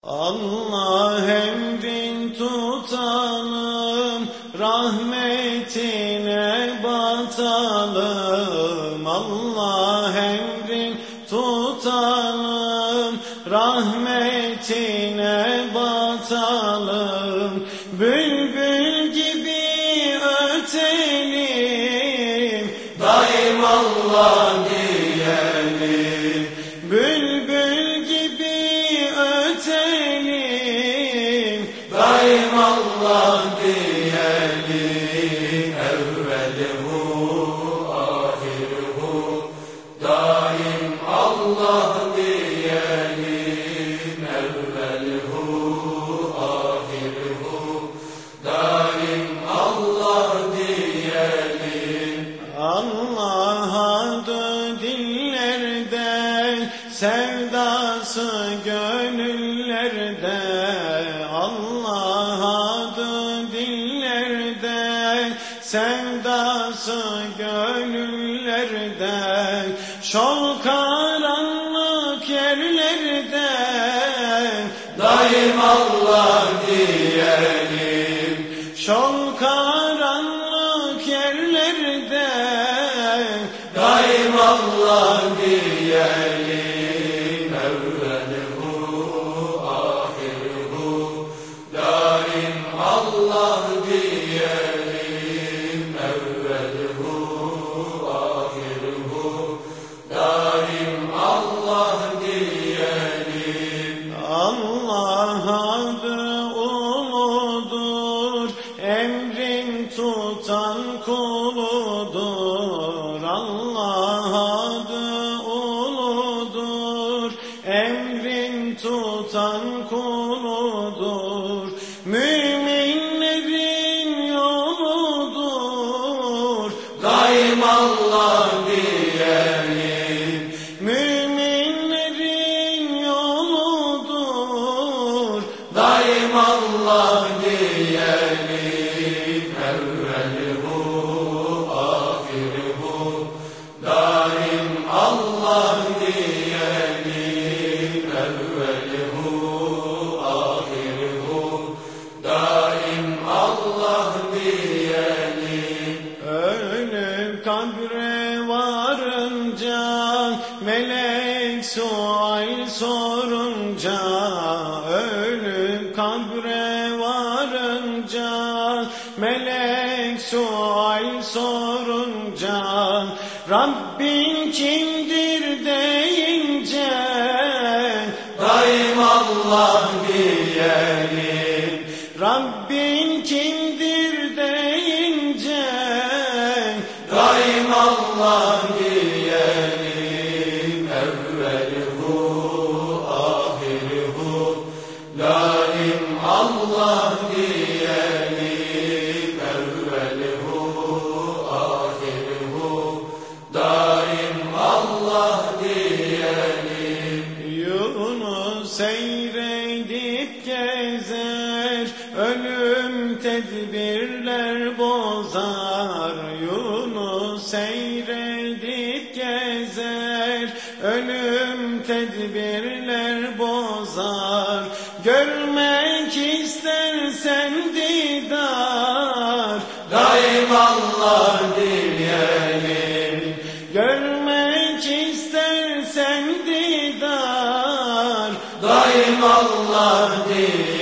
Allah emrin tutalım, rahmetine batalım. Allah emrin tutalım, rahmetine batalım. Bülbül gibi ötelim, daim Allah diyelim. Bülbül gibi ötelim, daim Allah diyelim. Evvelihu ahiruhu, daim Allah diyelim. Evvelihu ahiruhu, daim Allah diyelim. Allah adı dillerde, sevdası gönüllerde. Allah adı dillerde, sevdası gönüllerde. Şol karanlık yerlerde, daim Allah diyelim. Şol karanlık yerlerde, daim Allah diyelim. Evvelihu ahiruhu, daim Allah diyelim. Evvelihu ahiruhu, daim Allah diyelim. Allah adı uludur, emrin tutan kuludur. Allah adı uludur, emrin tutan kuludur. Müminlerin yoludur, daim Allah diyelim. Müminlerin yoludur, daim Allah diyelim. Evvelihu ahiruhu, daim Allah diyelim. Evvelihu ahiruhu, daim Allah diyelim. Ölüm kabre varınca, melek sual sorunca. Ölüm kabre varınca, melek sual sorunca. Rabbin kimdir deyince, daim Allah diyelim. Rabbin kimdir deyince, daim Allah diyelim. Evvelihu ahiruhu, daim Allah diyelim. Evvelihu ahiruhu, daim Allah diyelim. Yunus seyredip gezer, ölüm tedbirler bozar. Yunus seyredip gezer, ölüm tedbirler bozar. Görmek istersen didar, daim Allah diyelim. Görmek istersen didar, daim Allah diyelim.